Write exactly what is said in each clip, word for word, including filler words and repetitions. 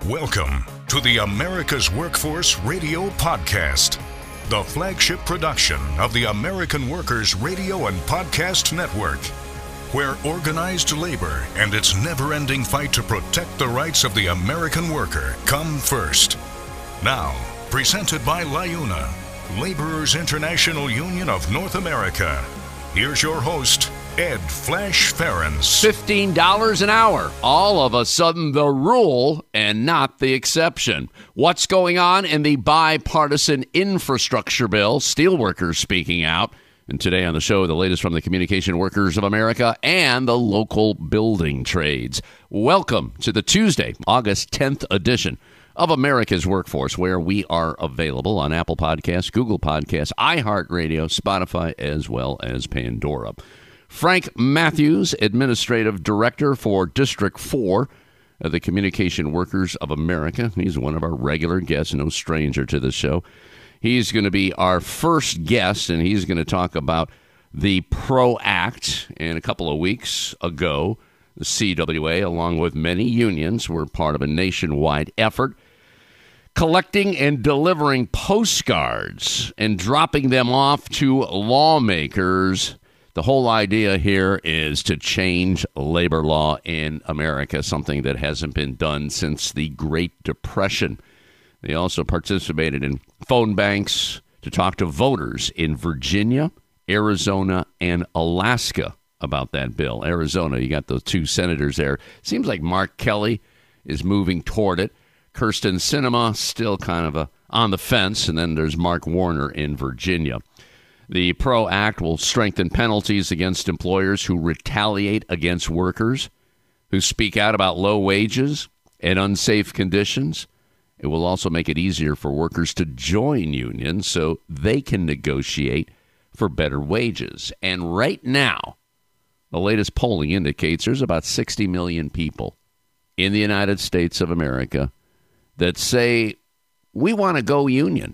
Welcome to the America's Workforce Radio Podcast, the flagship production of the American Workers Radio and Podcast Network, where organized labor and its never-ending fight to protect the rights of the American worker come first. Now, presented by LIUNA, Laborers International Union of North America. Here's your host, Ed Flash Ferens. fifteen dollars an hour. All of a sudden the rule and not the exception. What's going on in the bipartisan infrastructure bill? Steelworkers speaking out. And today on the show, the latest from the Communication Workers of America and the local building trades. Welcome to the Tuesday, August tenth edition of America's Workforce, where we are available on Apple Podcasts, Google Podcasts, iHeartRadio, Spotify, as well as Pandora. Frank Matthews, Administrative Director for District four of the Communication Workers of America. He's one of our regular guests, no stranger to the show. He's going to be our first guest, and he's going to talk about the PRO Act. And a couple of weeks ago, the C W A, along with many unions, were part of a nationwide effort collecting and delivering postcards and dropping them off to lawmakers. The whole idea here is to change labor law in America, something that hasn't been done since the Great Depression. They also participated in phone banks to talk to voters in Virginia, Arizona, and Alaska about that bill. Arizona, you got those two senators there. Seems like Mark Kelly is moving toward it. Kyrsten Sinema still kind of a, on the fence. And then there's Mark Warner in Virginia. The PRO Act will strengthen penalties against employers who retaliate against workers, who speak out about low wages and unsafe conditions. It will also make it easier for workers to join unions so they can negotiate for better wages. And right now, the latest polling indicates there's about sixty million people in the United States of America that say, we want to go union,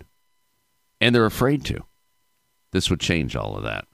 and they're afraid to. This would change all of that.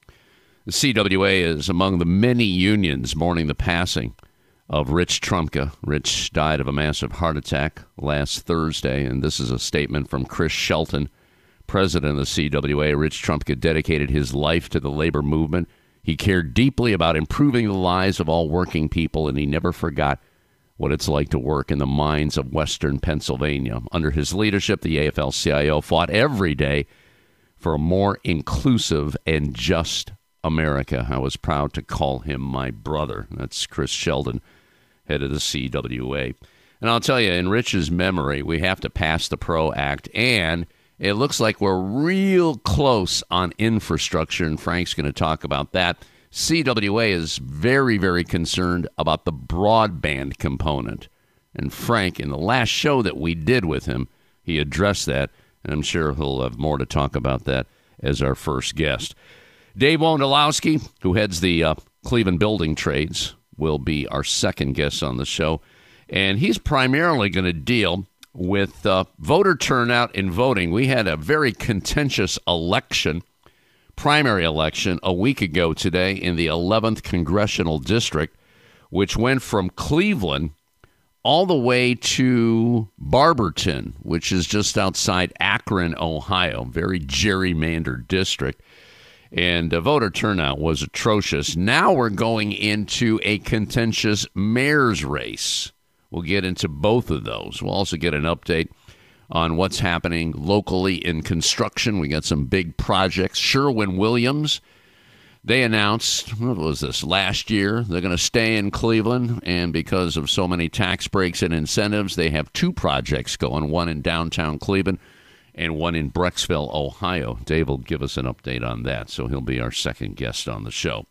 The C W A is among the many unions mourning the passing of Rich Trumka. Rich died of a massive heart attack last Thursday, and this is a statement from Chris Shelton, president of the C W A. Rich Trumka dedicated his life to the labor movement. He cared deeply about improving the lives of all working people, and he never forgot what it's like to work in the mines of Western Pennsylvania. Under his leadership, the A F L C I O fought every day for a more inclusive and just America. I was proud to call him my brother. That's Chris Sheldon, head of the C W A. And I'll tell you, in Rich's memory, we have to pass the PRO Act, and it looks like we're real close on infrastructure, and Frank's going to talk about that. C W A is very, very concerned about the broadband component. And Frank, in the last show that we did with him, he addressed that. And I'm sure he'll have more to talk about that as our first guest. Dave Wondolowski, who heads the uh, Cleveland Building Trades, will be our second guest on the show. And he's primarily going to deal with uh, voter turnout in voting. We had a very contentious election, primary election, a week ago today in the eleventh Congressional District, which went from Cleveland all the way to Barberton, which is just outside Akron, Ohio, very gerrymandered district. And the voter turnout was atrocious. Now we're going into a contentious mayor's race. We'll get into both of those. We'll also get an update on what's happening locally in construction. We got some big projects. Sherwin-Williams, they announced, what was this, last year, they're going to stay in Cleveland, and because of so many tax breaks and incentives, they have two projects going, one in downtown Cleveland and one in Brecksville, Ohio. Dave will give us an update on that, so he'll be our second guest on the show.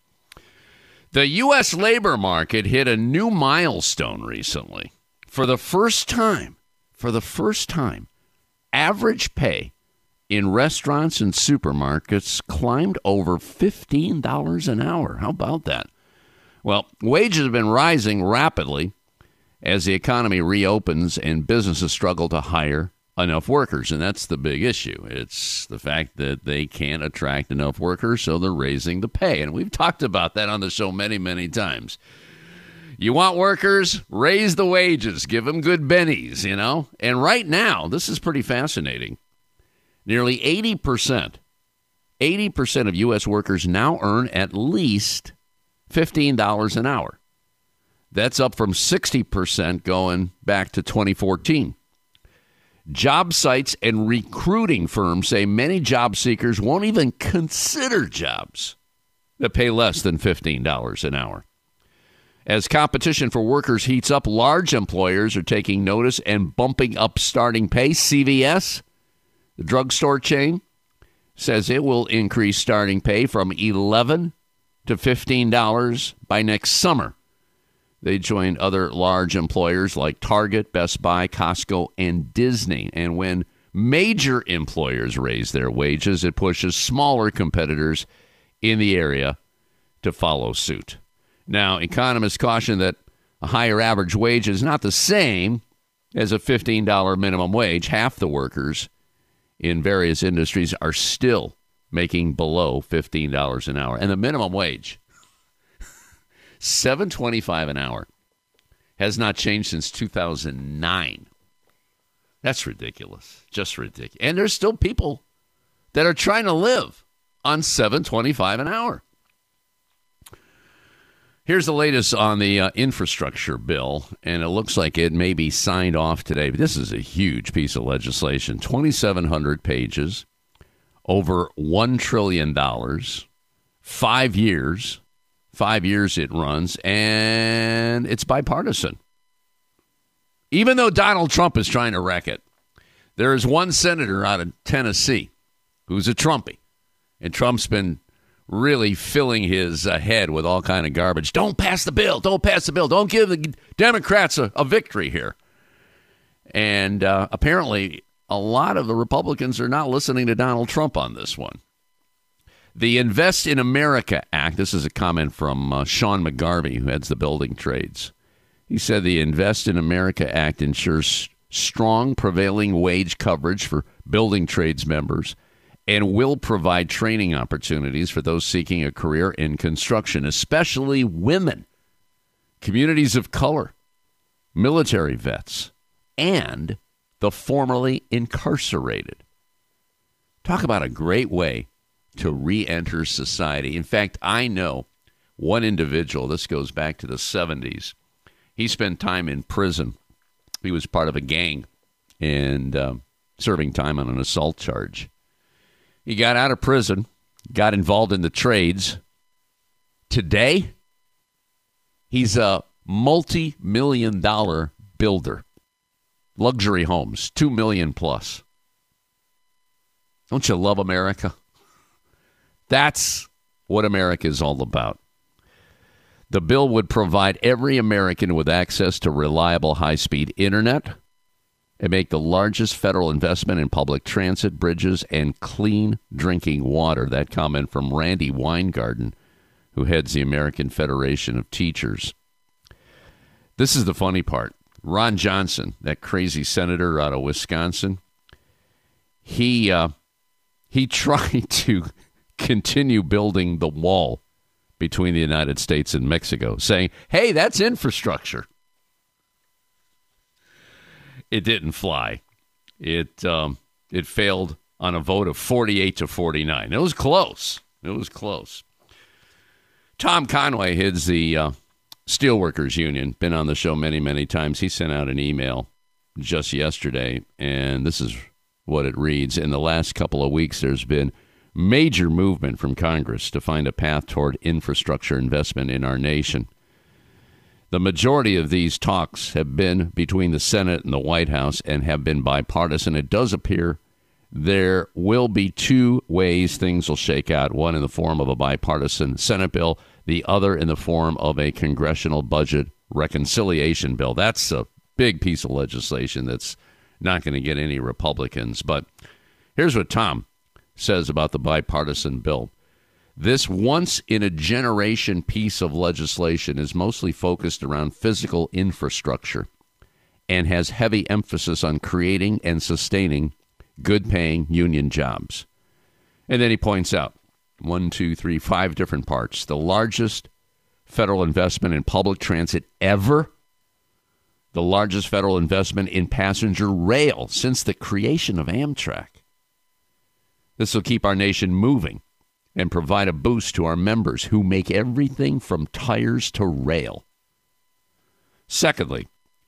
The U S labor market hit a new milestone recently. For the first time, for the first time, average pay in restaurants and supermarkets climbed over fifteen dollars an hour. How about that? Well, wages have been rising rapidly as the economy reopens and businesses struggle to hire enough workers. And that's the big issue. It's the fact that they can't attract enough workers, so they're raising the pay. And we've talked about that on the show many, many times. You want workers? Raise the wages. Give them good bennies, you know? And right now, this is pretty fascinating. Nearly eighty percent, eighty percent of U S workers now earn at least fifteen dollars an hour. That's up from sixty percent going back to twenty fourteen. Job sites and recruiting firms say many job seekers won't even consider jobs that pay less than fifteen dollars an hour. As competition for workers heats up, large employers are taking notice and bumping up starting pay. C V S, the drugstore chain, says it will increase starting pay from eleven dollars to fifteen dollars by next summer. They joined other large employers like Target, Best Buy, Costco, and Disney. And when major employers raise their wages, it pushes smaller competitors in the area to follow suit. Now, economists caution that a higher average wage is not the same as a fifteen dollars minimum wage. Half the workers in various industries are still making below fifteen dollars an hour. And the minimum wage, seven dollars and twenty-five cents an hour, has not changed since two thousand nine. That's ridiculous. Just ridiculous. And there's still people that are trying to live on seven dollars and twenty-five cents an hour. Here's the latest on the uh, infrastructure bill, and it looks like it may be signed off today. But this is a huge piece of legislation, twenty-seven hundred pages, over one trillion dollars, five years. Five years it runs, and it's bipartisan. Even though Donald Trump is trying to wreck it, there is one senator out of Tennessee who's a Trumpy, and Trump's been really filling his uh, head with all kind of garbage. Don't pass the bill. Don't pass the bill. Don't give the Democrats a, a victory here. And uh, apparently, a lot of the Republicans are not listening to Donald Trump on this one. The Invest in America Act, this is a comment from uh, Sean McGarvey, who heads the building trades. He said the Invest in America Act ensures strong prevailing wage coverage for building trades members and will provide training opportunities for those seeking a career in construction, especially women, communities of color, military vets, and the formerly incarcerated. Talk about a great way to re-enter society. In fact, I know one individual, this goes back to the seventies. He spent time in prison. He was part of a gang and uh, serving time on an assault charge. He got out of prison, got involved in the trades. Today, he's a multi-million dollar builder. Luxury homes, two million plus. Don't you love America? That's what America is all about. The bill would provide every American with access to reliable high-speed internet and make the largest federal investment in public transit, bridges, and clean drinking water. That comment from Randy Weingarten, who heads the American Federation of Teachers. This is the funny part. Ron Johnson, that crazy senator out of Wisconsin, he uh, he tried to continue building the wall between the United States and Mexico, saying, hey, that's infrastructure. It didn't fly. It um, it failed on a vote of forty-eight to forty-nine. It was close. It was close. Tom Conway heads the uh, Steelworkers Union, been on the show many, many times. He sent out an email just yesterday, and this is what it reads. In the last couple of weeks, there's been major movement from Congress to find a path toward infrastructure investment in our nation. The majority of these talks have been between the Senate and the White House and have been bipartisan. It does appear there will be two ways things will shake out, one in the form of a bipartisan Senate bill, the other in the form of a congressional budget reconciliation bill. That's a big piece of legislation that's not going to get any Republicans. But here's what Tom says about the bipartisan bill. This once-in-a-generation piece of legislation is mostly focused around physical infrastructure and has heavy emphasis on creating and sustaining good-paying union jobs. And then he points out one, two, three, five different parts. The largest federal investment in public transit ever, the largest federal investment in passenger rail since the creation of Amtrak. This will keep our nation moving and provide a boost to our members who make everything from tires to rail. Secondly,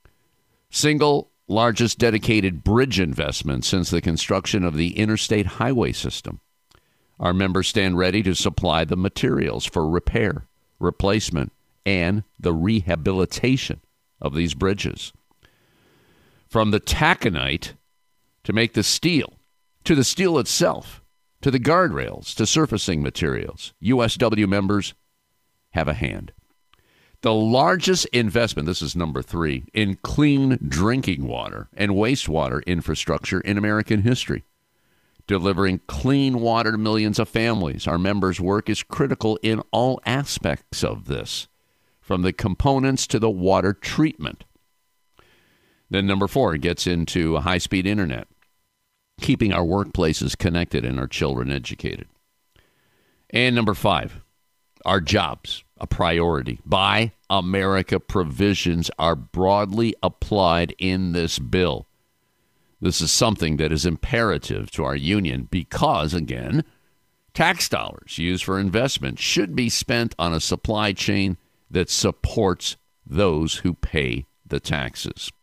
single largest dedicated bridge investment since the construction of the interstate highway system. Our members stand ready to supply the materials for repair, replacement, and the rehabilitation of these bridges. From the taconite to make the steel, to the steel itself, to the guardrails, to surfacing materials, U S W members have a hand. The largest investment, this is number three, in clean drinking water and wastewater infrastructure in American history. Delivering clean water to millions of families. Our members' work is critical in all aspects of this, from the components to the water treatment. Then number four gets into high-speed internet, keeping our workplaces connected and our children educated. And number five, our jobs, a priority. Buy America provisions are broadly applied in this bill. This is something that is imperative to our union because, again, tax dollars used for investment should be spent on a supply chain that supports those who pay the taxes.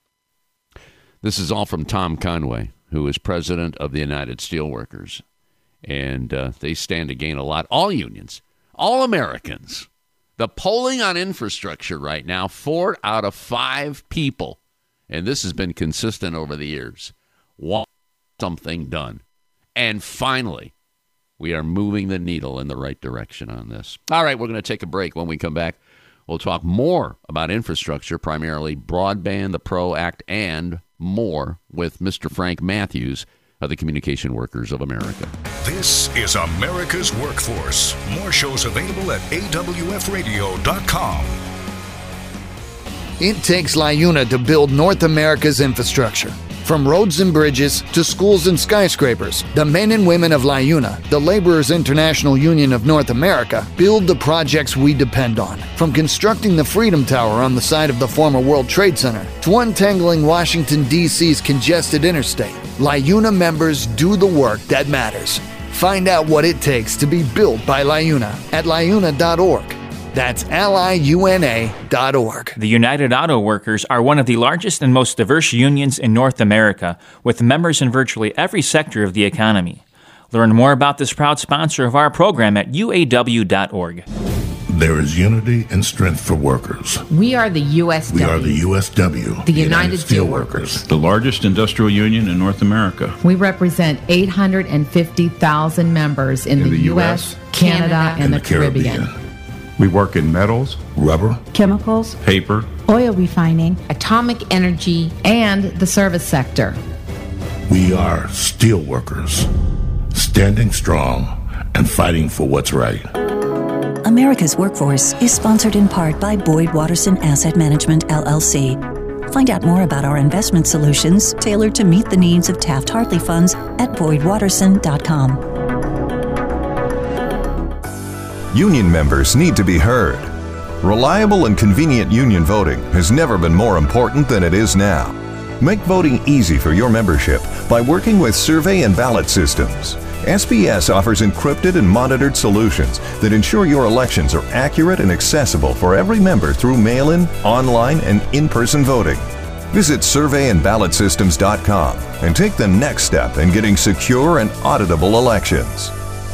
This is all from Tom Conway, who is president of the United Steelworkers. And uh, they stand to gain a lot. All unions, all Americans. The polling on infrastructure right now, four out of five people, and this has been consistent over the years, want something done. And finally, we are moving the needle in the right direction on this. All right, we're going to take a break. When we come back, we'll talk more about infrastructure, primarily broadband, the PRO Act, and more with Mister Frank Matthews of the Communication Workers of America. This is America's Workforce. More shows available at A W F radio dot com. It takes LiUNA to build North America's infrastructure. From roads and bridges to schools and skyscrapers, the men and women of LiUNA, the Laborers International Union of North America, build the projects we depend on. From constructing the Freedom Tower on the site of the former World Trade Center to untangling Washington, D C's congested interstate, LiUNA members do the work that matters. Find out what it takes to be built by LiUNA at liuna dot org. That's L I U N A dot org. The United Auto Workers are one of the largest and most diverse unions in North America, with members in virtually every sector of the economy. Learn more about this proud sponsor of our program at U A W dot org. There is unity and strength for workers. We are the U S W. We are the U S W. The, the United, United Steelworkers. The largest industrial union in North America. We represent eight hundred fifty thousand members in, in the, the U S, U S Canada, Canada, and, and the, the Caribbean. Caribbean. We work in metals, rubber, chemicals, paper, oil refining, atomic energy, and the service sector. We are steelworkers, standing strong and fighting for what's right. America's Workforce is sponsored in part by Boyd Watterson Asset Management, L L C. Find out more about our investment solutions tailored to meet the needs of Taft-Hartley funds at boyd watterson dot com. Union members need to be heard. Reliable and convenient union voting has never been more important than it is now. Make voting easy for your membership by working with survey and ballot systems. S B S offers encrypted and monitored solutions that ensure your elections are accurate and accessible for every member through mail-in, online, and in-person voting. Visit survey and ballot systems dot com and take the next step in getting secure and auditable elections.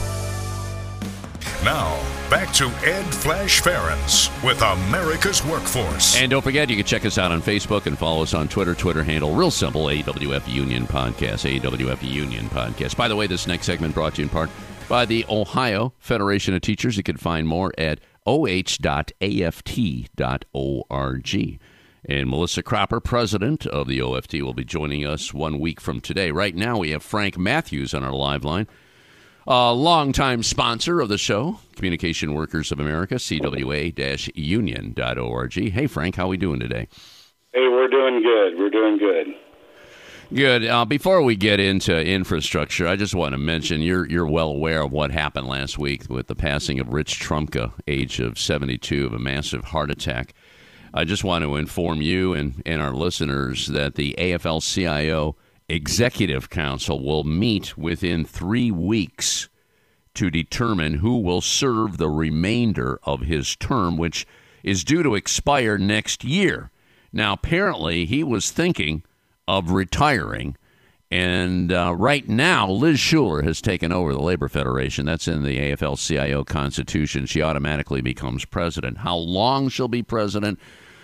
Now, back to Ed Flash Ferens with America's Workforce. And don't forget, you can check us out on Facebook and follow us on Twitter. Twitter handle, real simple, A W F Union Podcast, A W F Union Podcast. By the way, this next segment brought to you in part by the Ohio Federation of Teachers. You can find more at o h dot a f t dot org. And Melissa Cropper, president of the O F T, will be joining us one week from today. Right now, we have Frank Matthews on our live line. A longtime sponsor of the show, Communication Workers of America, C W A union dot org. Hey, Frank, how are we doing today? Hey, we're doing good. We're doing good. Good. Uh, before we get into infrastructure, I just want to mention you're you're well aware of what happened last week with the passing of Rich Trumka, age of seventy-two, of a massive heart attack. I just want to inform you and, and our listeners that the A F L C I O Executive Council will meet within three weeks to determine who will serve the remainder of his term, which is due to expire next year. Now, apparently, he was thinking of retiring, and uh, right now, Liz Shuler has taken over the Labor Federation. That's in the A F L C I O Constitution. She automatically becomes president. How long she'll be president?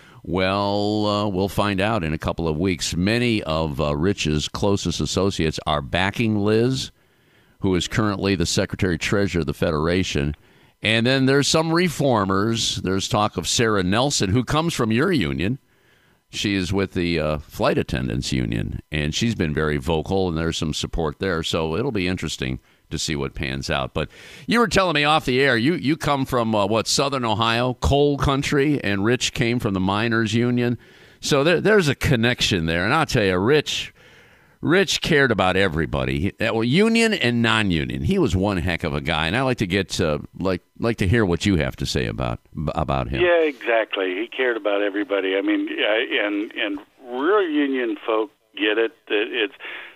Well, uh, we'll find out in a couple of weeks. Many of uh, Rich's closest associates are backing Liz, who is currently the Secretary-Treasurer of the Federation. And then there's some reformers. There's talk of Sarah Nelson, who comes from your union. She is with the uh, Flight Attendants Union, and she's been very vocal, and there's some support there. So it'll be interesting to see what pans out. But you were telling me off the air, you, you come from, uh, what, Southern Ohio, coal country, and Rich came from the Miners Union. So there, there's a connection there. And I'll tell you, Rich... Rich cared about everybody, well, union and non-union. He was one heck of a guy, and I like to get uh, like like to hear what you have to say about about him. Yeah, exactly. He cared about everybody. I mean, and and real union folk get it. That it's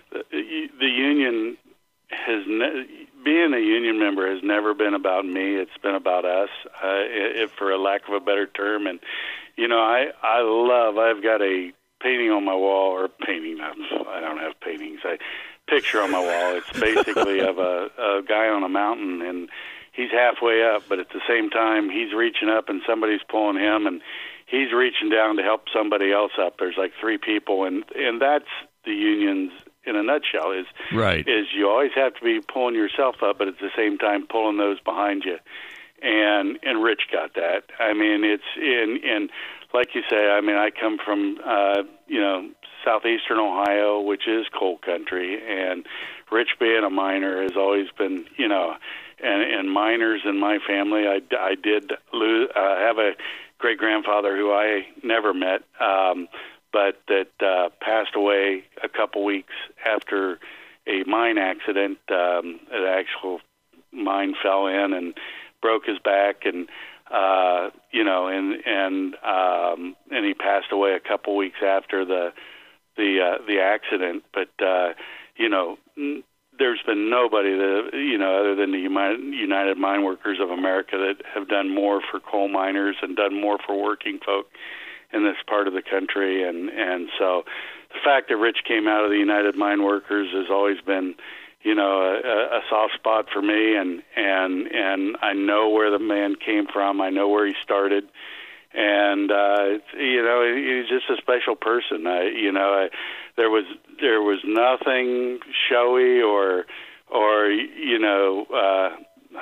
the union has ne- being a union member has never been about me. It's been about us, uh, if for a lack of a better term. And you know, I I love. I've got a painting on my wall, or painting, I don't have paintings, I picture on my wall. It's basically of a, a guy on a mountain, and he's halfway up, but at the same time, he's reaching up and somebody's pulling him, and he's reaching down to help somebody else up. There's like three people, and, and that's the unions in a nutshell, is, right. is you always have to be pulling yourself up, but at the same time pulling those behind you. And and Rich got that. I mean, it's in in like you say. I mean, I come from uh, you know southeastern Ohio, which is coal country, and Rich being a miner has always been you know, and, and miners in my family. I, I did lose, uh, have a great grandfather who I never met, um, but that uh, passed away a couple weeks after a mine accident. Um, an actual mine fell in and broke his back, and uh, you know, and and um, and he passed away a couple weeks after the the uh, the accident. But uh, you know, n- there's been nobody that you know other than the United Mine Workers of America that have done more for coal miners and done more for working folk in this part of the country. And and so the fact that Rich came out of the United Mine Workers has always been, you know, a, a soft spot for me, and, and and I know where the man came from. I know where he started, and uh, you know, he's just a special person. I, you know, I, there was there was nothing showy or or you know, uh,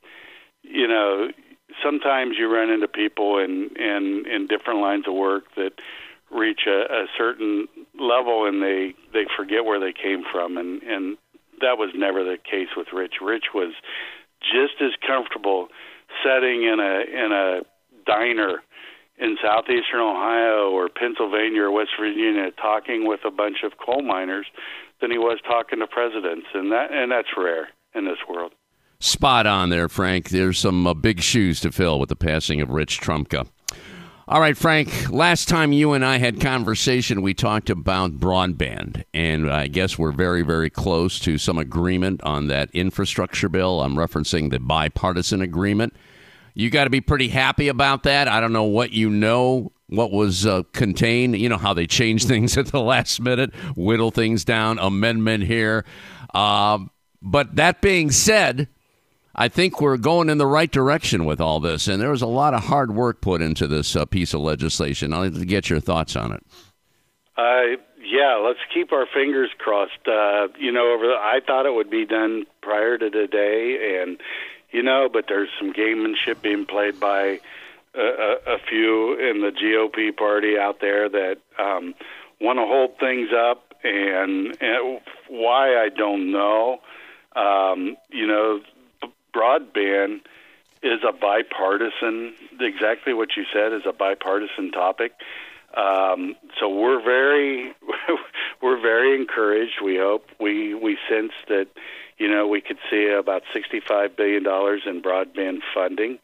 you know, sometimes you run into people in in, in different lines of work that reach a, a certain level, and they, they forget where they came from, and and. That was never the case with Rich. Rich was just as comfortable sitting in a in a diner in southeastern Ohio or Pennsylvania or West Virginia talking with a bunch of coal miners than he was talking to presidents, and that and that's rare in this world. Spot on there, Frank. There's some uh, big shoes to fill with the passing of Rich Trumka. All right, Frank, last time you and I had conversation, we talked about broadband, and I guess we're very, very close to some agreement on that infrastructure bill. I'm referencing the bipartisan agreement. You got to be pretty happy about that. I don't know what you know, what was uh, contained, you know, how they change things at the last minute, whittle things down, amendment here. Uh, but that being said, I think we're going in the right direction with all this, and there was a lot of hard work put into this uh, piece of legislation. I'd like to get your thoughts on it. Uh, yeah, let's keep our fingers crossed. Uh, you know, over the, I thought it would be done prior to today, and you know, but there's some gamemanship being played by a, a, a few in the G O P party out there that um, want to hold things up, and, and why I don't know. Um, you know. Broadband is a bipartisan, exactly what you said, is a bipartisan topic. Um, so we're very, we're very encouraged. We hope. We we sense that, you know, we could see about sixty-five billion dollars in broadband funding.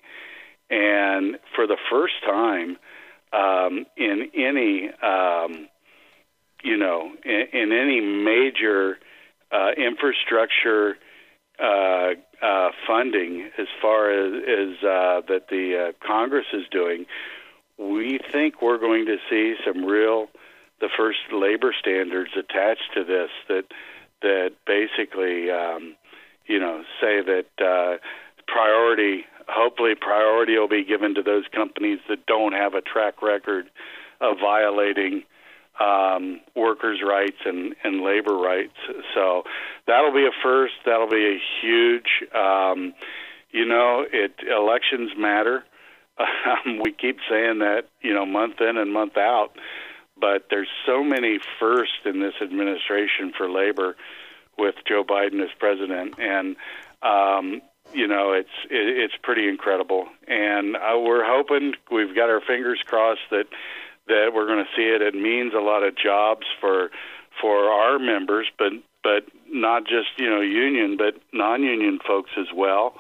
And for the first time um, in any, um, you know, in, in any major uh, infrastructure uh, uh, funding, as far as, as uh, that the uh, Congress is doing, we think we're going to see some real, the first labor standards attached to this that that basically, um, you know, say that uh, priority. Hopefully priority will be given to those companies that don't have a track record of violating um, workers' rights and, and labor rights. So that'll be a first. That'll be a huge, um, you know, it elections matter. Um, we keep saying that, you know, month in and month out, but there's so many firsts in this administration for labor with Joe Biden as president. And, um, You know, it's it, it's pretty incredible, and uh, we're hoping, we've got our fingers crossed that that we're going to see it. It means a lot of jobs for for our members, but but not just, you know, union, but non-union folks as well.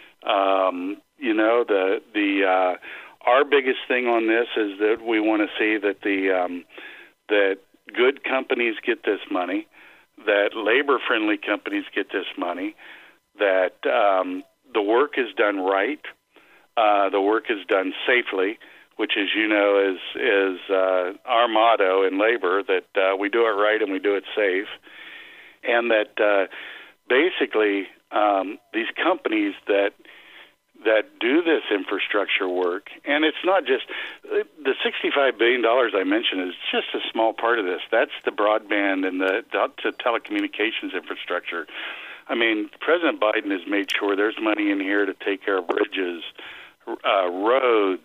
Um, you know, the the uh, our biggest thing on this is that we want to see that the um, that good companies get this money, that labor-friendly companies get this money, that um, the work is done right, uh, the work is done safely, which, as you know, is is uh, our motto in labor, that uh, we do it right and we do it safe, and that uh, basically um, these companies that that do this infrastructure work, and it's not just the sixty-five billion dollars I mentioned is just a small part of this. That's the broadband and the, the telecommunications infrastructure. I mean, President Biden has made sure there's money in here to take care of bridges, uh, roads.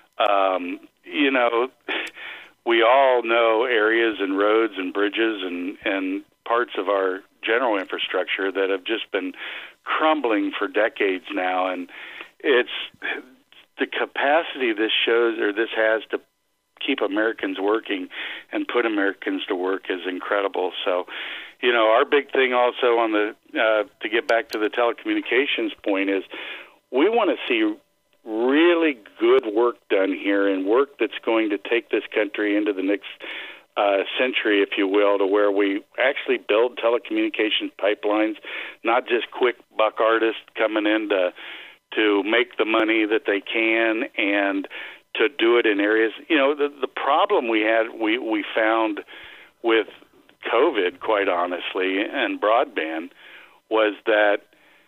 Um, you know, we all know areas and roads and bridges and, and parts of our general infrastructure that have just been crumbling for decades now. And it's the capacity this shows or this has to keep Americans working and put Americans to work is incredible. So, you know, our big thing also on the uh, to get back to the telecommunications point is we want to see really good work done here and work that's going to take this country into the next uh, century, if you will, to where we actually build telecommunications pipelines, not just quick buck artists coming in to, to make the money that they can and to do it in areas. You know, the, the problem we had, we, we found with COVID, quite honestly, and broadband was that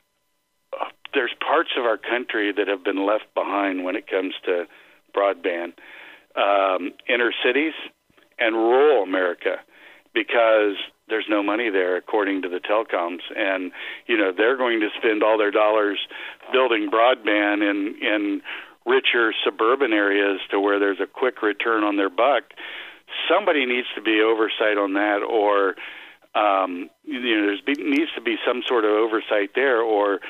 uh, there's parts of our country that have been left behind when it comes to broadband, um, inner cities and rural America, because there's no money there, according to the telecoms. And, you know, they're going to spend all their dollars building broadband in, in richer suburban areas to where there's a quick return on their buck. Somebody needs to be oversight on that, or um, you know, there needs to be some sort of oversight there, or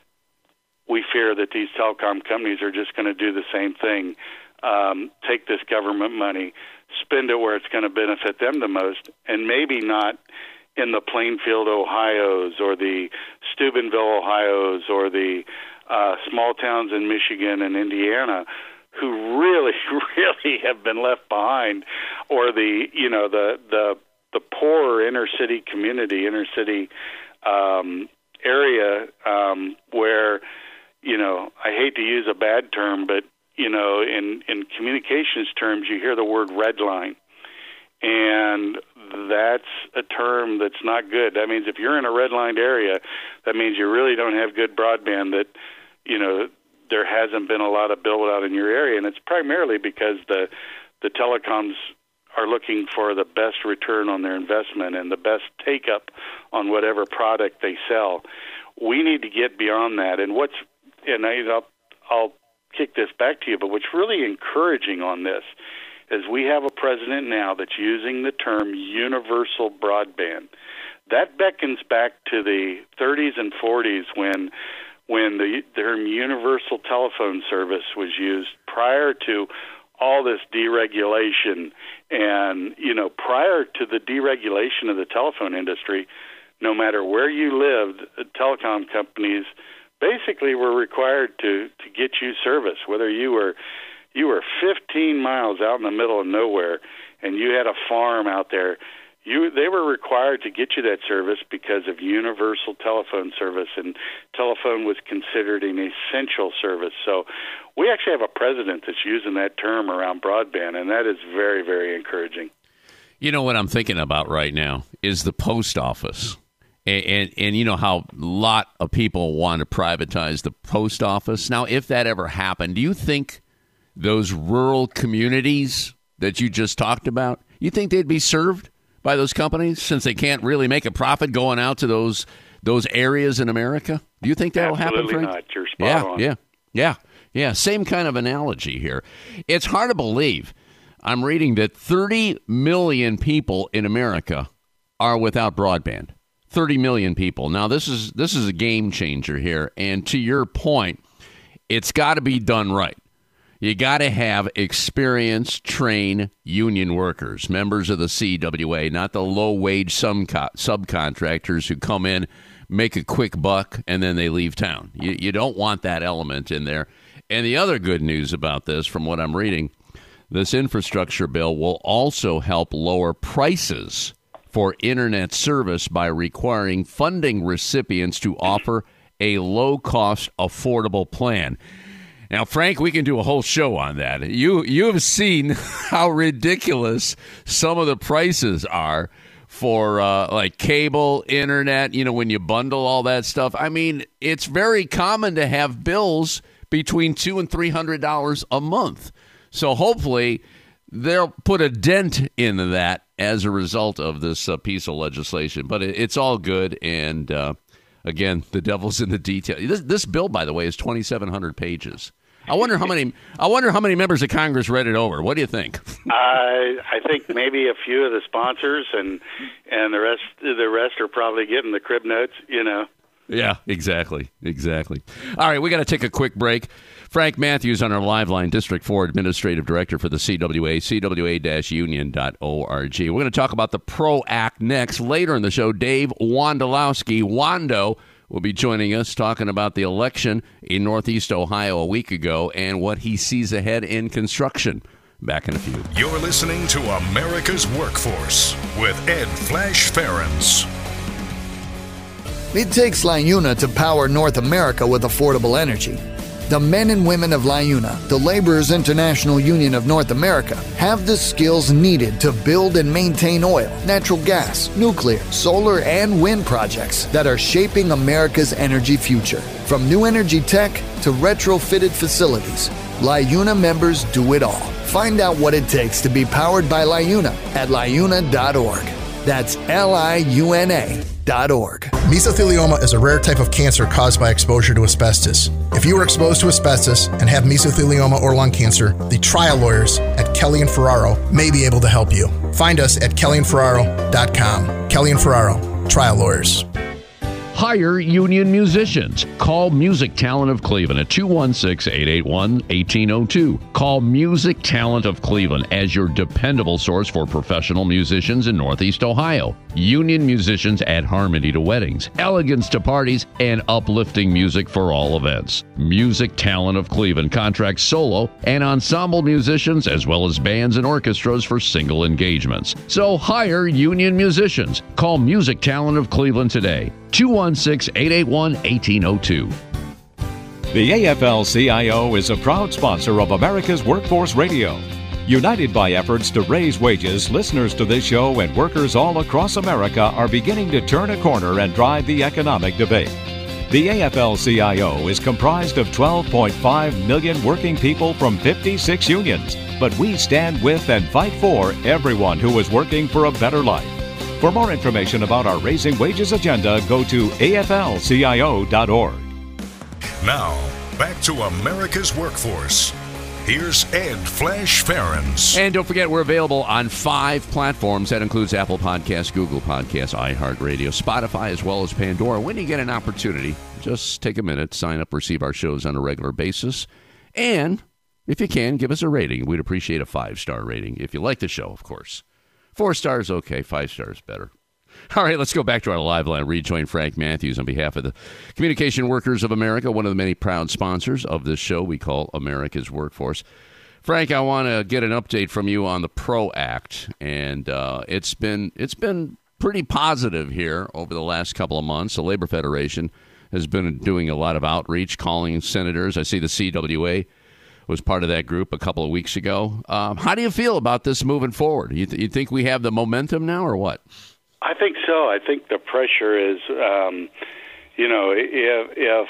we fear that these telecom companies are just going to do the same thing, um, take this government money, spend it where it's going to benefit them the most, and maybe not in the Plainfield, Ohio's, or the Steubenville, Ohio's, or the uh, small towns in Michigan and Indiana, who really, really have been left behind, or the, you know, the the the poorer inner city community, inner city um, area um, where, you know, I hate to use a bad term, but you know, in in communications terms, you hear the word red line, and that's a term that's not good. That means if you're in a red-lined area, that means you really don't have good broadband. That, you know, there hasn't been a lot of build out in your area, and it's primarily because the the telecoms are looking for the best return on their investment and the best take up on whatever product they sell. We need to get beyond that. And what's and I, I'll, I'll kick this back to you, but what's really encouraging on this is we have a president now that's using the term universal broadband. That beckons back to the thirties and forties when when the term universal telephone service was used prior to all this deregulation. And, you know, prior to the deregulation of the telephone industry, no matter where you lived, telecom companies basically were required to, to get you service, whether you were you were fifteen miles out in the middle of nowhere and you had a farm out there. You, they were required to get you that service because of universal telephone service, and telephone was considered an essential service. So we actually have a president that's using that term around broadband, and that is very, very encouraging. You know what I'm thinking about right now is the post office. And, and, and you know how a lot of people want to privatize the post office. Now, if that ever happened, do you think those rural communities that you just talked about, you think they'd be served by those companies, since they can't really make a profit going out to those those areas in America? Do you think that will happen, Absolutely Frank? not. You're spot yeah, on. yeah, yeah, yeah. Same kind of analogy here. It's hard to believe. I'm reading that thirty million people in America are without broadband. thirty million people. Now, this is this is a game changer here. And to your point, it's got to be done right. You got to have experienced, trained union workers, members of the C W A, not the low-wage subcontractors who come in, make a quick buck, and then they leave town. You, you don't want that element in there. And the other good news about this, from what I'm reading, this infrastructure bill will also help lower prices for Internet service by requiring funding recipients to offer a low-cost, affordable plan. Now, Frank, we can do a whole show on that. You you have seen how ridiculous some of the prices are for uh, like cable, internet, you know, when you bundle all that stuff. I mean, it's very common to have bills between two hundred and three hundred dollars a month. So hopefully they'll put a dent into that as a result of this uh, piece of legislation. But it, it's all good. And uh, again, the devil's in the detail. This, this bill, by the way, is twenty-seven hundred pages. I wonder how many. I wonder how many members of Congress read it over. What do you think? I I think maybe a few of the sponsors, and and the rest the rest are probably getting the crib notes. You know. Yeah, exactly, exactly. All right, we got to take a quick break. Frank Matthews on our live line, District four Administrative Director for the C W A, C W A union dot org. We're going to talk about the PRO Act next. Later in the show, Dave Wondolowski, Wando, will be joining us talking about the election in Northeast Ohio a week ago and what he sees ahead in construction. Back in a few. You're listening to America's Workforce with Ed Flash Ferens. It takes LiUNA to power North America with affordable energy. The men and women of LiUNA, the Laborers International Union of North America, have the skills needed to build and maintain oil, natural gas, nuclear, solar, and wind projects that are shaping America's energy future. From new energy tech to retrofitted facilities, LiUNA members do it all. Find out what it takes to be powered by LiUNA at liuna dot org. That's L I U N A dot org. Mesothelioma is a rare type of cancer caused by exposure to asbestos. If you were exposed to asbestos and have mesothelioma or lung cancer, the trial lawyers at Kelly and Ferraro may be able to help you. Find us at kelly and ferraro dot com. Kelly and Ferraro, trial lawyers. Hire union musicians. Call Music Talent of Cleveland at two one six, eight eight one, one eight zero two. Call Music Talent of Cleveland as your dependable source for professional musicians in Northeast Ohio. Union musicians add harmony to weddings, elegance to parties, and uplifting music for all events. Music Talent of Cleveland contracts solo and ensemble musicians as well as bands and orchestras for single engagements. So hire union musicians. Call Music Talent of Cleveland today. two one six, eight eight one, one eight zero two. The A F L C I O is a proud sponsor of America's Workforce Radio. United by efforts to raise wages, listeners to this show and workers all across America are beginning to turn a corner and drive the economic debate. The A F L C I O is comprised of twelve point five million working people from fifty-six unions, but we stand with and fight for everyone who is working for a better life. For more information about our Raising Wages agenda, go to A F L C I O dot org. Now, back to America's Workforce. Here's Ed Flash Ferens. And don't forget, we're available on five platforms. That includes Apple Podcasts, Google Podcasts, iHeartRadio, Spotify, as well as Pandora. When you get an opportunity, just take a minute, sign up, receive our shows on a regular basis. And If you can, give us a rating. We'd appreciate a five-star rating. If you like the show, of course. Four stars, okay. Five stars, better. All right, let's go back to our live line. Rejoin Frank Matthews on behalf of the Communication Workers of America, one of the many proud sponsors of this show we call America's Workforce. Frank, I want to get an update from you on the PRO Act, and uh, it's been it's been pretty positive here over the last couple of months. The Labor Federation has been doing a lot of outreach, calling senators. I see the C W A was part of that group a couple of weeks ago. Um, how do you feel about this moving forward? You, th- you think we have the momentum now, or what? I think so. I think the pressure is, um, you know, if if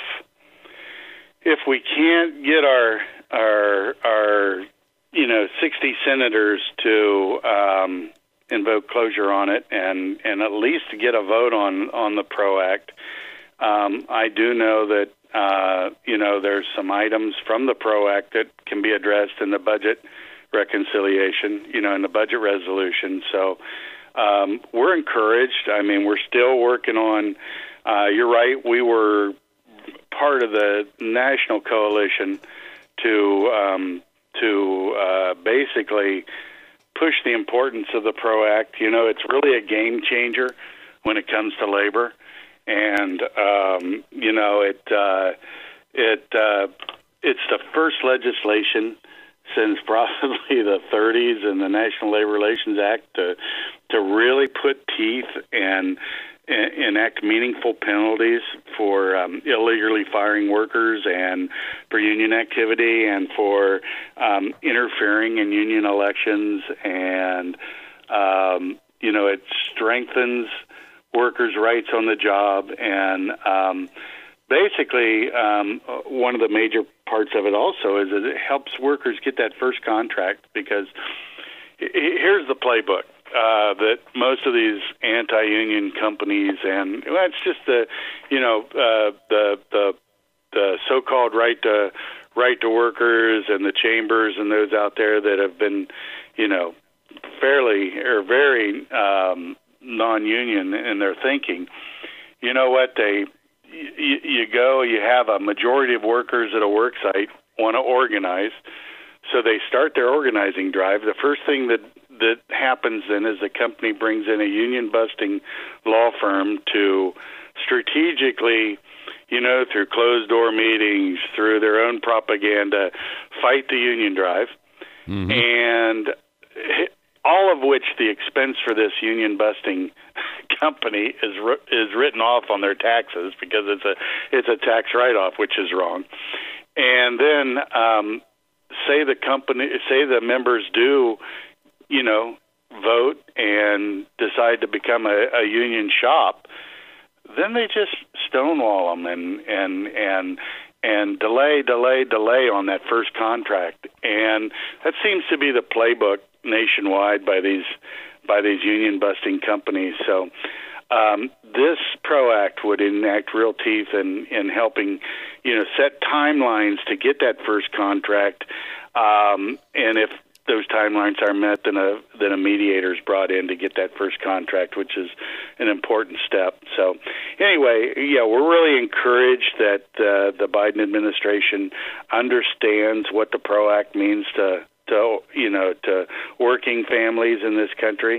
if we can't get our our our you know sixty senators to um, invoke closure on it, and, and at least get a vote on on the PRO Act, um, I do know that uh, you know there's some items from the PRO Act that can be addressed in the budget reconciliation, you know, in the budget resolution. So. Um, we're encouraged. I mean, we're still working on, uh, you're right, we were part of the national coalition to um, to uh, basically push the importance of the PRO Act. You know, it's really a game changer when it comes to labor. And, um, you know, it uh, it uh, it's the first legislation since probably the thirties and the National Labor Relations Act to to really put teeth and, and enact meaningful penalties for um, illegally firing workers and for union activity and for um, interfering in union elections. And, um, you know, it strengthens workers' rights on the job. And um, basically, um, one of the major parts of it also is that it helps workers get that first contract, because here's the playbook. Uh, that most of these anti-union companies, and well, it's just the, you know, uh, the the the so-called right to right to workers and the chambers and those out there that have been, you know, fairly or very um, non-union in their thinking. You know what? They you, you go, you have a majority of workers at a work site want to organize, so they start their organizing drive. The first thing that that happens then is the company brings in a union-busting law firm to strategically, you know, through closed-door meetings, through their own propaganda, fight the union drive. Mm-hmm. And all of which the expense for this union-busting company is is written off on their taxes, because it's a it's a tax write-off, which is wrong. And then um, say the company, say the members do, you know, vote and decide to become a, a union shop, then they just stonewall them and and and and delay, delay, delay on that first contract. And that seems to be the playbook nationwide by these by these union busting companies. So um, this PRO Act would enact real teeth in in helping, you know, set timelines to get that first contract. Um, and if those timelines are met, then a then a mediator is brought in to get that first contract, which is an important step. So anyway, yeah, we're really encouraged that uh, the Biden administration understands what the PRO Act means to, to you know, to working families in this country.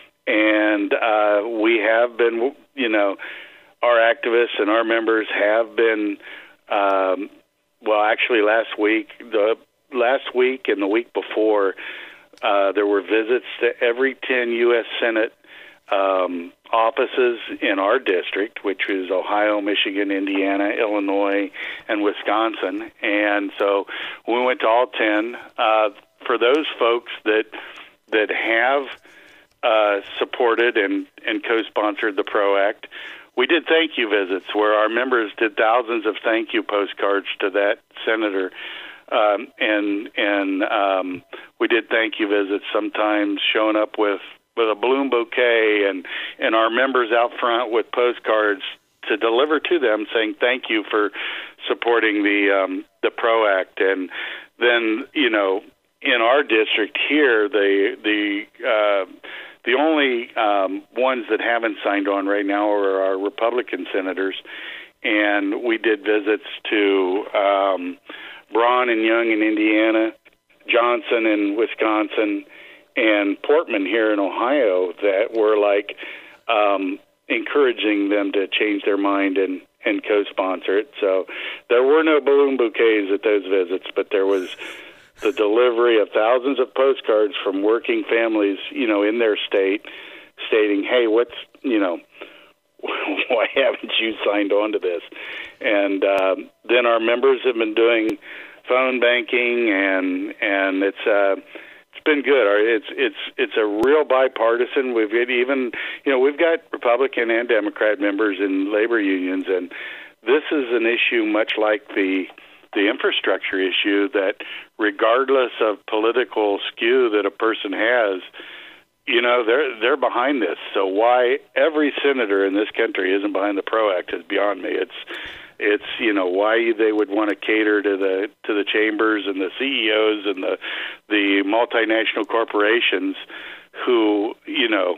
And uh, we have been, you know, our activists and our members have been, um, well, actually last week, the Last week and the week before, uh, there were visits to every ten U S Senate um, offices in our district, which is Ohio, Michigan, Indiana, Illinois, and Wisconsin. And so we went to all ten. Uh, for those folks that that have uh, supported and, and co-sponsored the PRO Act, we did thank you visits where our members did thousands of thank you postcards to that senator. Um, and and um, we did thank you visits, sometimes showing up with, with a balloon bouquet and, and our members out front with postcards to deliver to them saying thank you for supporting the um, the PRO Act. And then, you know, in our district here, the the uh, the only um, ones that haven't signed on right now are our Republican senators, and we did visits to Um, Braun and Young in Indiana, Johnson in Wisconsin and Portman here in Ohio that were like um, encouraging them to change their mind and, and co-sponsor it. So there were no balloon bouquets at those visits, but there was the delivery of thousands of postcards from working families, you know, in their state stating, hey, what's, you know, why haven't you signed on to this? And uh, then our members have been doing phone banking, and and it's uh, it's been good. It's it's it's a real bipartisan. We've got even you know we've got Republican and Democrat members in labor unions, and this is an issue much like the the infrastructure issue that, regardless of political skew that a person has, you know, they're they're behind this. So why every senator in this country isn't behind the PRO Act is beyond me. It's it's you know why they would want to cater to the to the chambers and the C E Os and the the multinational corporations who you know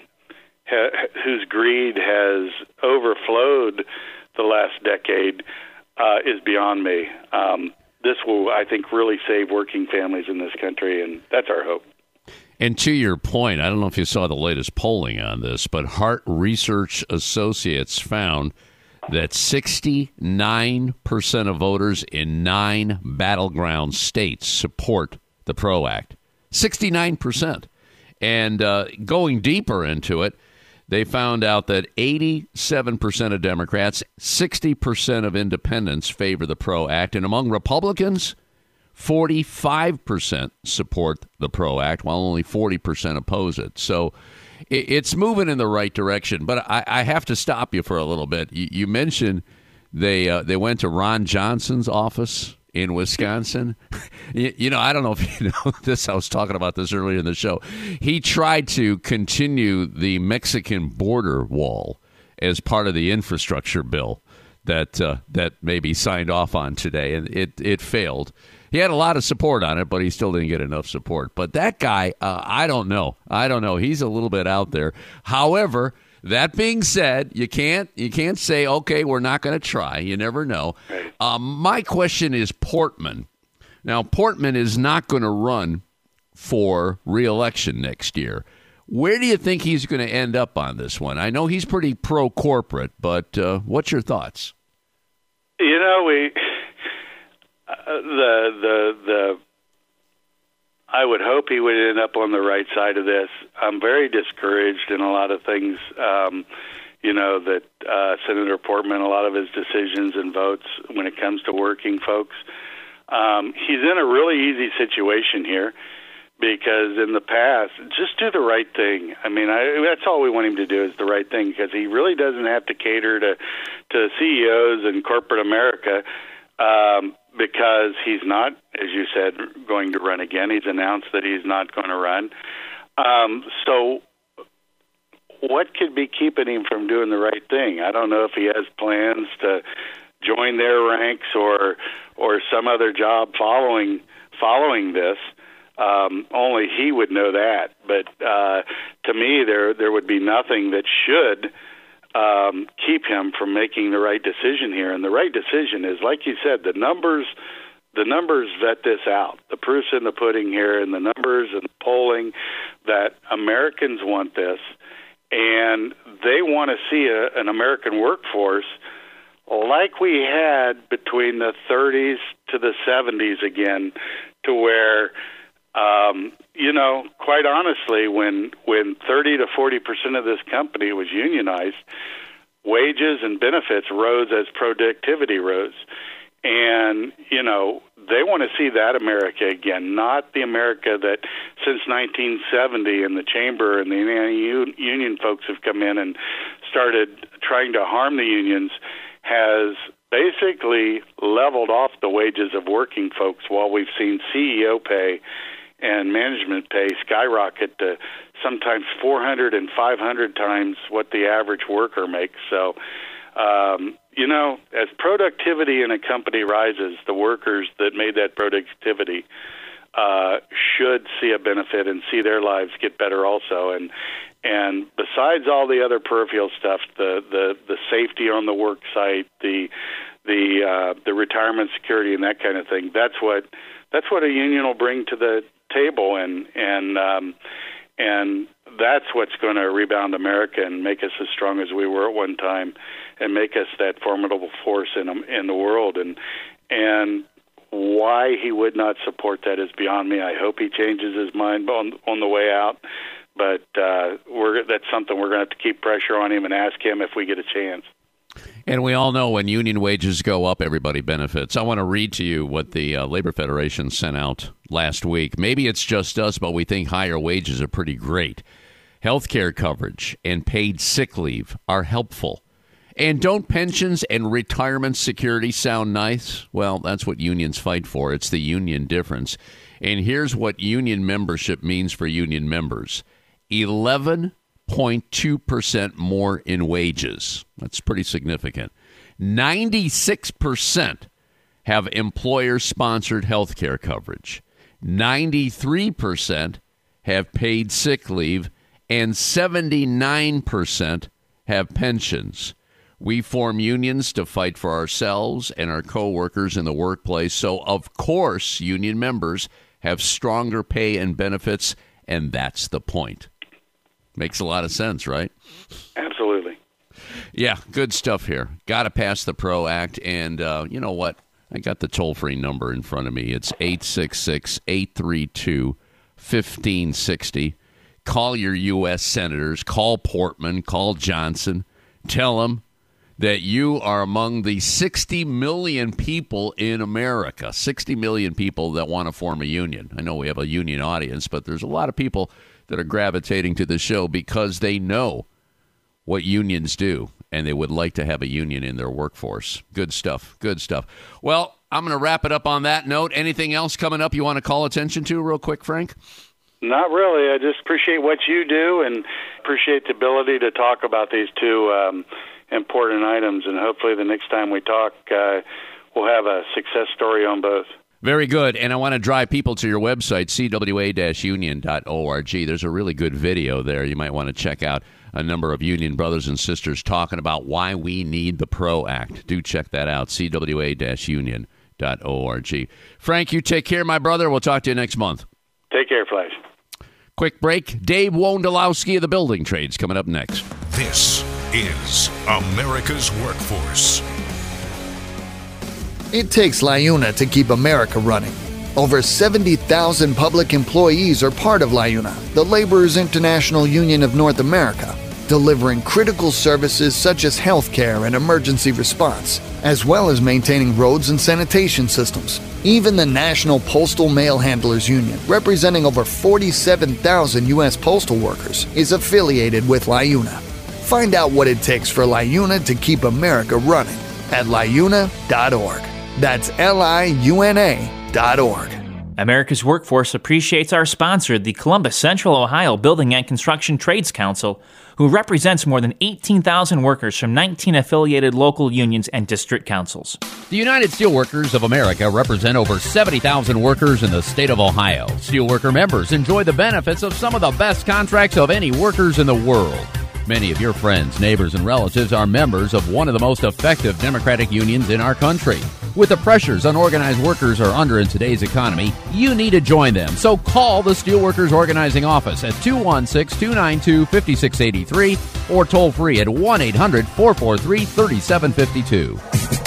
ha, whose greed has overflowed the last decade uh, is beyond me. Um, this will, I think, really save working families in this country, and that's our hope. And to your point, I don't know if you saw the latest polling on this, but Hart Research Associates found that sixty-nine percent of voters in nine battleground states support the PRO Act. sixty-nine percent. And uh, going deeper into it, they found out that eighty-seven percent of Democrats, sixty percent of independents favor the PRO Act. And among Republicans, forty-five percent support the PRO Act, while only forty percent oppose it. So it's moving in the right direction. But I, I have to stop you for a little bit. You, you mentioned they uh, they went to Ron Johnson's office in Wisconsin. you, you know, I don't know if you know this. I was talking about this earlier in the show. He tried to continue the Mexican border wall as part of the infrastructure bill that uh, that may be signed off on today, and it, it failed. He had a lot of support on it, but he still didn't get enough support. But that guy, uh, I don't know. I don't know. He's a little bit out there. However, that being said, you can't you can't say, okay, we're not going to try. You never know. Um, my question is Portman. Now, Portman is not going to run for re-election next year. Where do you think he's going to end up on this one? I know he's pretty pro-corporate, but uh, what's your thoughts? You know, we uh, the the the. I would hope he would end up on the right side of this. I'm very discouraged in a lot of things, um, you know, that uh, Senator Portman, a lot of his decisions and votes when it comes to working folks. Um, he's in a really easy situation here because in the past, just do the right thing. I mean, I, that's all we want him to do is the right thing because he really doesn't have to cater to, to C E Os and corporate America. Um, because he's not, as you said, going to run again. He's announced that he's not going to run. Um, so what could be keeping him from doing the right thing? I don't know if he has plans to join their ranks or or some other job following following this. Um, only he would know that. But uh, to me, there there would be nothing that should Um, keep him from making the right decision here. And the right decision is, like you said, the numbers the numbers vet this out. The proof's in the pudding here, and the numbers and the polling that Americans want this, and they want to see a, an American workforce like we had between the thirties to the seventies again, to where Um, you know, quite honestly, when when thirty to forty percent of this company was unionized, wages and benefits rose as productivity rose. And, you know, they want to see that America again, not the America that since nineteen seventy in the chamber and the union folks have come in and started trying to harm the unions, has basically leveled off the wages of working folks while we've seen C E O pay and management pay skyrocket to sometimes four hundred and five hundred times what the average worker makes. So, um, you know, as productivity in a company rises, the workers that made that productivity uh, should see a benefit and see their lives get better also. And and besides all the other peripheral stuff, the the, the safety on the work site, the the uh, the retirement security and that kind of thing, that's what that's what a union will bring to the table, and and um, and that's what's going to rebound America and make us as strong as we were at one time, and make us that formidable force in in the world. And and why he would not support that is beyond me. I hope he changes his mind on on the way out. But uh, we're that's something we're going to have to keep pressure on him and ask him if we get a chance. And we all know when union wages go up, everybody benefits. I want to read to you what the uh, Labor Federation sent out last week. Maybe it's just us, but we think higher wages are pretty great. Health care coverage and paid sick leave are helpful. And don't pensions and retirement security sound nice? Well, that's what unions fight for. It's the union difference. And here's what union membership means for union members. eleven point two percent more in wages. That's pretty significant. ninety-six percent have employer-sponsored health care coverage. ninety-three percent have paid sick leave, and seventy-nine percent have pensions. We form unions to fight for ourselves and our coworkers in the workplace, so of course union members have stronger pay and benefits, and that's the point. Makes a lot of sense, right? Absolutely. Yeah, good stuff here. Got to pass the PRO Act, and uh, you know what? I got the toll-free number in front of me. It's eight six six, eight three two, one five six zero. Call your U S senators. Call Portman. Call Johnson. Tell them that you are among the sixty million people in America, sixty million people that want to form a union. I know we have a union audience, but there's a lot of people that are gravitating to the show because they know what unions do, and they would like to have a union in their workforce. Good stuff. Good stuff. Well, I'm going to wrap it up on that note. Anything else coming up you want to call attention to real quick, Frank? Not really. I just appreciate what you do and appreciate the ability to talk about these two um, important items, and hopefully the next time we talk, uh, we'll have a success story on both. Very good. And I want to drive people to your website, c w a dash union dot org. There's a really good video there. You might want to check out a number of union brothers and sisters talking about why we need the PRO Act. Do check that out, c w a dash union dot org. Frank, you take care, my brother. We'll talk to you next month. Take care, Flash. Quick break. Dave Wondolowski of the Building Trades coming up next. This is America's Workforce. It takes LIUNA to keep America running. Over seventy thousand public employees are part of LIUNA, the Laborers International Union of North America, delivering critical services such as health care and emergency response, as well as maintaining roads and sanitation systems. Even the National Postal Mail Handlers Union, representing over forty-seven thousand U S postal workers, is affiliated with LIUNA. Find out what it takes for LIUNA to keep America running at liuna dot org. That's L I U N A dot org. America's Workforce appreciates our sponsor, the Columbus Central Ohio Building and Construction Trades Council, who represents more than eighteen thousand workers from nineteen affiliated local unions and district councils. The United Steelworkers of America represent over seventy thousand workers in the state of Ohio. Steelworker members enjoy the benefits of some of the best contracts of any workers in the world. Many of your friends, neighbors, and relatives are members of one of the most effective democratic unions in our country. With the pressures unorganized workers are under in today's economy, you need to join them. So call the Steelworkers Organizing Office at two one six, two nine two, five six eight three or toll free at one eight hundred, four four three, three seven five two.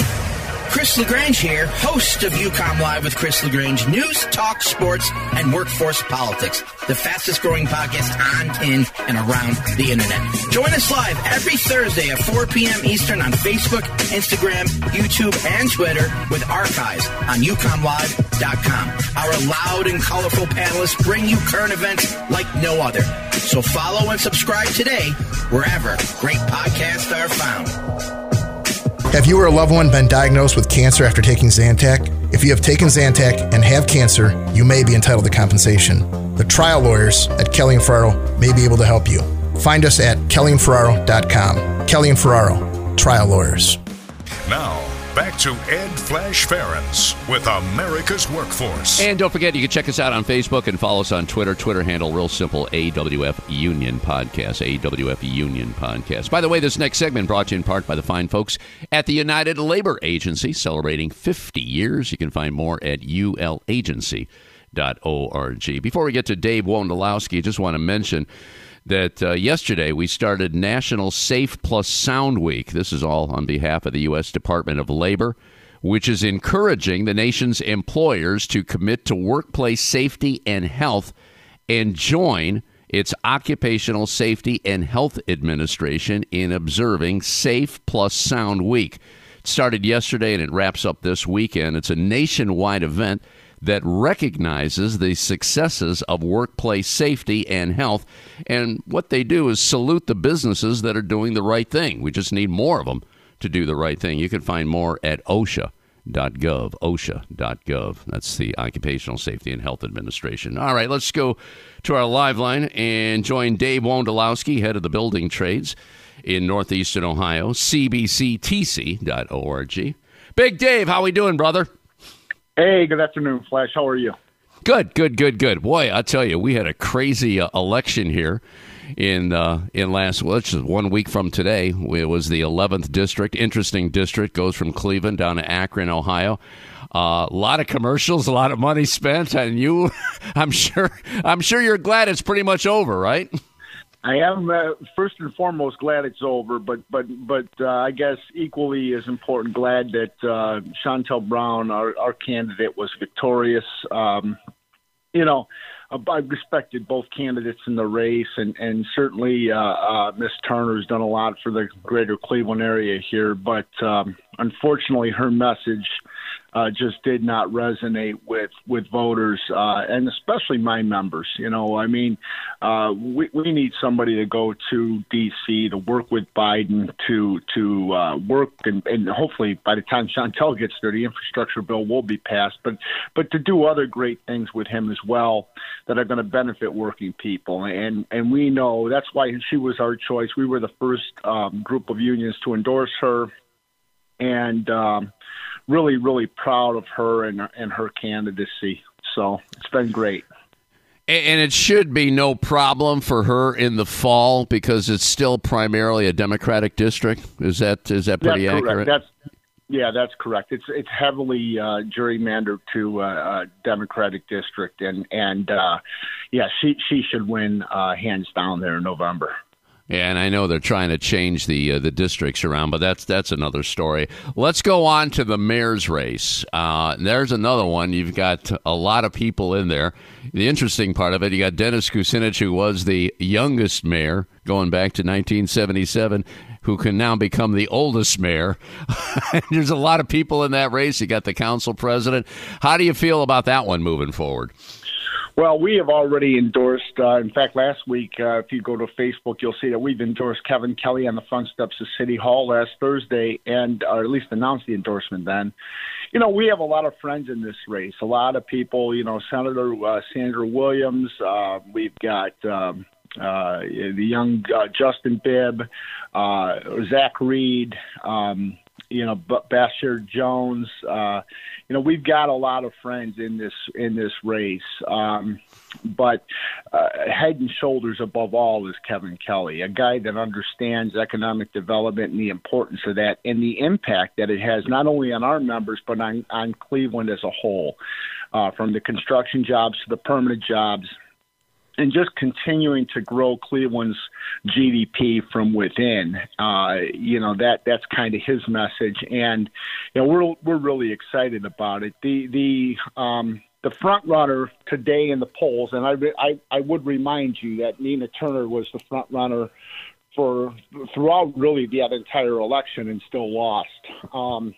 Chris LaGrange here, host of UConn Live with Chris LaGrange, news, talk, sports, and workforce politics, the fastest growing podcast on, in, and around the internet. Join us live every Thursday at four p.m. Eastern on Facebook, Instagram, YouTube, and Twitter with archives on u conn live dot com. Our loud and colorful panelists bring you current events like no other. So follow and subscribe today wherever great podcasts are found. Have you or a loved one been diagnosed with cancer after taking Zantac? If you have taken Zantac and have cancer, you may be entitled to compensation. The trial lawyers at Kelly and Ferraro may be able to help you. Find us at kelly and ferraro dot com. Kelly and Ferraro, trial lawyers. Now, back to Ed Flash Ferentz with America's Workforce. And don't forget, you can check us out on Facebook and follow us on Twitter. Twitter handle, real simple, A W F Union Podcast. A W F Union Podcast. By the way, this next segment brought to you in part by the fine folks at the United Labor Agency, celebrating fifty years. You can find more at U L agency dot org. Before we get to Dave Wondolowski, I just want to mention that uh, yesterday we started National Safe Plus Sound Week. This is all on behalf of the U S Department of Labor, which is encouraging the nation's employers to commit to workplace safety and health and join its Occupational Safety and Health Administration in observing Safe Plus Sound Week. It started yesterday and it wraps up this weekend. It's a nationwide event that recognizes the successes of workplace safety and health. And what they do is salute the businesses that are doing the right thing. We just need more of them to do the right thing. You can find more at OSHA dot gov, OSHA dot gov. That's the Occupational Safety and Health Administration. All right, let's go to our live line and join Dave Wondolowski, head of the building trades in Northeastern Ohio, C B C T C dot org. Big Dave, how we doing, brother? Hey, good afternoon, Flash. How are you? Good, good, good, good. Boy, I tell you, we had a crazy uh, election here in uh, in last, well, it's just one week from today. It was the eleventh district. Interesting district. Goes from Cleveland down to Akron, Ohio. A uh, lot of commercials, a lot of money spent, and you, I'm sure, I'm sure you're glad it's pretty much over, right? I am uh, first and foremost glad it's over, but but but uh, I guess equally as important, glad that uh, Shontel Brown, our, our candidate, was victorious. Um, you know, I respected both candidates in the race, and and certainly uh, uh, Miss Turner's done a lot for the greater Cleveland area here, but um, unfortunately, her message Uh, just did not resonate with with voters, uh, and especially my members. You know, I mean, uh, we we need somebody to go to D C to work with Biden to to uh, work, and, and hopefully by the time Shontel gets there, the infrastructure bill will be passed. But but to do other great things with him as well that are going to benefit working people, and and we know that's why she was our choice. We were the first um, group of unions to endorse her, and. Um, Really, really proud of her and, and her candidacy. So it's been great. And it should be no problem for her in the fall because it's still primarily a Democratic district. Is that is that pretty that's accurate? That's, yeah, that's correct. It's it's heavily uh, gerrymandered to uh, a Democratic district, and and uh, yeah, she she should win uh, hands down there in November. Yeah, and I know they're trying to change the uh, the districts around, but that's that's another story. Let's go on to the mayor's race. Uh, there's another one. You've got a lot of people in there. The interesting part of it, you got Dennis Kucinich, who was the youngest mayor going back to nineteen seventy-seven, who can now become the oldest mayor. There's a lot of people in that race. You got the council president. How do you feel about that one moving forward? Well, we have already endorsed, uh, in fact, last week, uh, if you go to Facebook, you'll see that we've endorsed Kevin Kelly on the front steps of City Hall last Thursday, and or at least announced the endorsement then. You know, we have a lot of friends in this race, a lot of people, you know, Senator uh, Sandra Williams, uh, we've got um, uh, the young uh, Justin Bibb, uh, Zach Reed, um, you know, Bashir Jones. Uh, you know, we've got a lot of friends in this in this race, um, but uh, head and shoulders above all is Kevin Kelly, a guy that understands economic development and the importance of that, and the impact that it has not only on our members but on, on Cleveland as a whole, uh, from the construction jobs to the permanent jobs. And just continuing to grow Cleveland's G D P from within, uh, you know, that that's kind of his message, and you know we're we're really excited about it. The the um, the front runner today in the polls, and I, I I would remind you that Nina Turner was the front runner for throughout really the entire election and still lost. Um,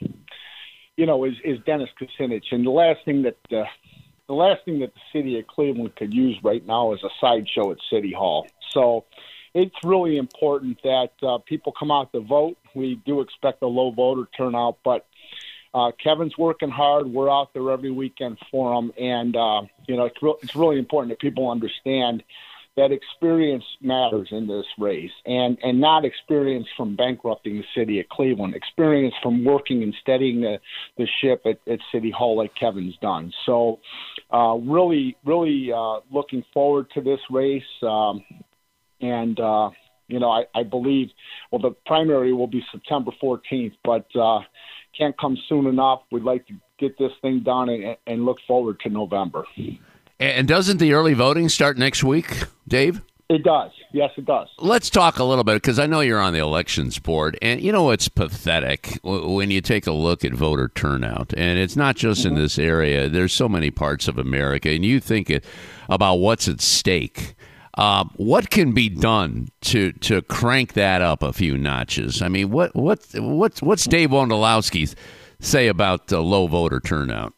you know, is is Dennis Kucinich, and the last thing that. Uh, The last thing that the city of Cleveland could use right now is a sideshow at City Hall. So it's really important that uh, people come out to vote. We do expect a low voter turnout, but uh, Kevin's working hard. We're out there every weekend for him. And, uh, you know, it's, re- it's really important that people understand that experience matters in this race, and, and not experience from bankrupting the city of Cleveland, experience from working and steadying the, the ship at, at City Hall like Kevin's done. So uh, really, really uh, looking forward to this race. Um, and, uh, you know, I, I believe, well, the primary will be September fourteenth, but uh, can't come soon enough. We'd like to get this thing done and, and look forward to November. And doesn't the early voting start next week, Dave? It does. Yes, it does. Let's talk a little bit, because I know you're on the elections board, and you know it's pathetic when you take a look at voter turnout. And it's not just mm-hmm. in this area. There's so many parts of America, and you think it, about what's at stake. Uh, what can be done to to crank that up a few notches? I mean, what what what's what's Dave Wondolowski say about uh, low voter turnout?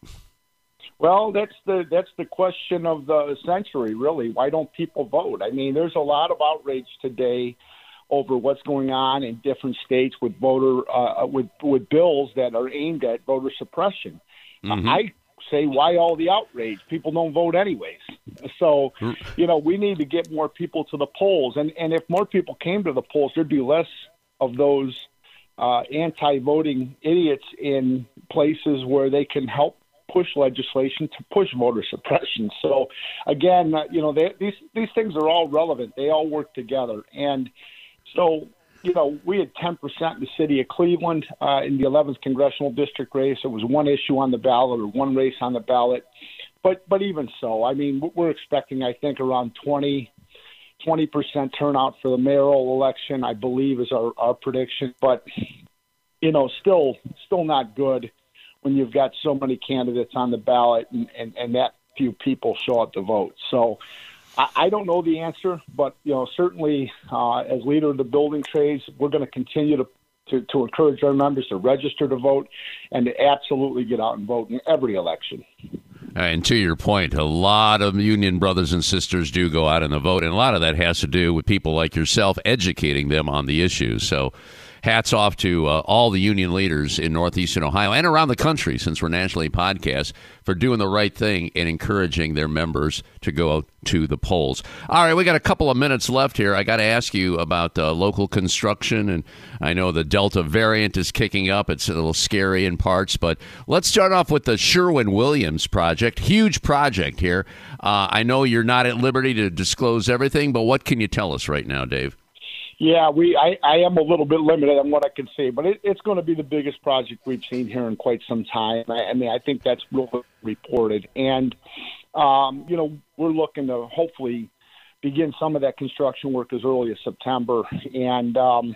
Well, that's the that's the question of the century, really. Why don't people vote? I mean, there's a lot of outrage today over what's going on in different states with voter uh, with with bills that are aimed at voter suppression. Mm-hmm. Uh, I say, why all the outrage? People don't vote anyways. So, you know, we need to get more people to the polls, and and if more people came to the polls, there'd be less of those uh, anti-voting idiots in places where they can help push legislation to push voter suppression. So, again, uh, you know, they, these these things are all relevant. They all work together. And so, you know, we had ten percent in the city of Cleveland uh, in the eleventh congressional district race. It was one issue on the ballot or one race on the ballot. But but even so, I mean, we're expecting, I think, around twenty percent turnout for the mayoral election, I believe, is our, our prediction. But, you know, still still not good when you've got so many candidates on the ballot and, and, and that few people show up to vote. So I, I don't know the answer, but, you know, certainly uh, as leader of the building trades, we're going to continue to, to, to encourage our members to register to vote and to absolutely get out and vote in every election. And to your point, a lot of union brothers and sisters do go out and vote, and a lot of that has to do with people like yourself educating them on the issues. So hats off to uh, all the union leaders in Northeastern Ohio and around the country, since we're nationally podcast, for doing the right thing and encouraging their members to go to the polls. All right, we got a couple of minutes left here. I got to ask you about uh, local construction, and I know the Delta variant is kicking up. It's a little scary in parts, but let's start off with the Sherwin-Williams project. Huge project here. Uh, I know you're not at liberty to disclose everything, but what can you tell us right now, Dave? Yeah, we. I, I am a little bit limited on what I can say, but it, it's going to be the biggest project we've seen here in quite some time. I, I mean, I think that's really reported. And, um, you know, we're looking to hopefully begin some of that construction work as early as September, and um,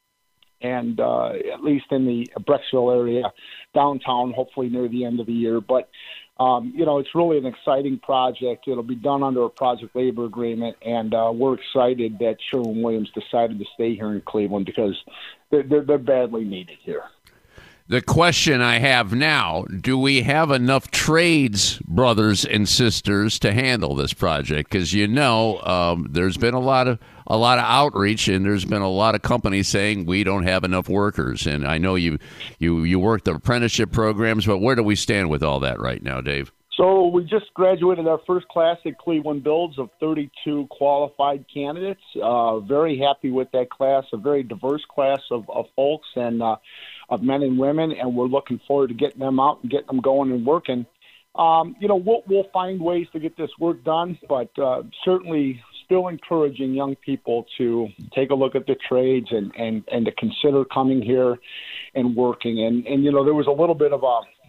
and uh, at least in the Brecksville area, downtown, hopefully near the end of the year. But Um, you know, it's really an exciting project. It'll be done under a project labor agreement, and uh, we're excited that Sherwin-Williams decided to stay here in Cleveland because they're, they're, they're badly needed here. The question I have now, do we have enough trades brothers and sisters to handle this project? Because, you know, um, there's been a lot of a lot of outreach, and there's been a lot of companies saying we don't have enough workers. And I know you you you work the apprenticeship programs, but where do we stand with all that right now, Dave? So we just graduated our first class at Cleveland Builds of thirty-two qualified candidates. Uh, very happy with that class, a very diverse class of, of folks and uh, of men and women, and we're looking forward to getting them out and getting them going and working. Um, you know, we'll, we'll find ways to get this work done, but uh, certainly still encouraging young people to take a look at the trades and, and, and to consider coming here and working. And, and, you know, there was a little bit of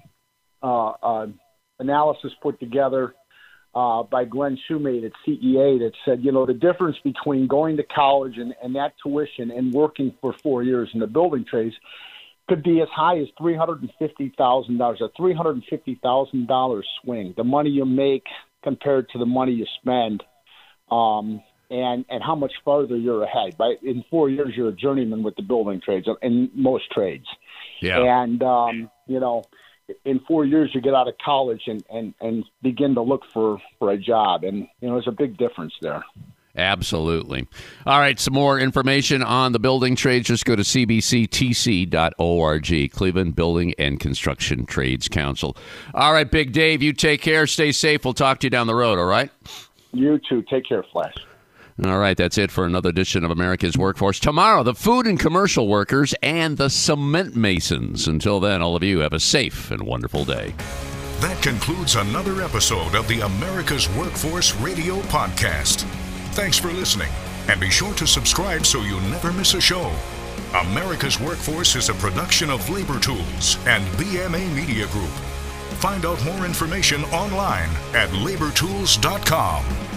a uh, uh, analysis put together uh, by Glenn Shoemate at C E A that said, you know, the difference between going to college and, and that tuition and working for four years in the building trades could be as high as three hundred fifty thousand dollars, a three hundred fifty thousand dollars swing, the money you make compared to the money you spend, um, and, and how much farther you're ahead. Right? In four years, you're a journeyman with the building trades, in most trades. Yeah. And, um, you know, in four years, you get out of college and, and, and begin to look for, for a job. And, you know, there's a big difference there. Absolutely. All right, some more information on the building trades. Just go to c b c t c dot org, Cleveland Building and Construction Trades Council. All right, Big Dave, you take care. Stay safe. We'll talk to you down the road, all right? You too. Take care, Flash. All right, that's it for another edition of America's Workforce. Tomorrow, the food and commercial workers and the cement masons. Until then, all of you have a safe and wonderful day. That concludes another episode of the America's Workforce Radio Podcast. Thanks for listening, and be sure to subscribe so you never miss a show. America's Workforce is a production of Labor Tools and B M A Media Group. Find out more information online at labor tools dot com.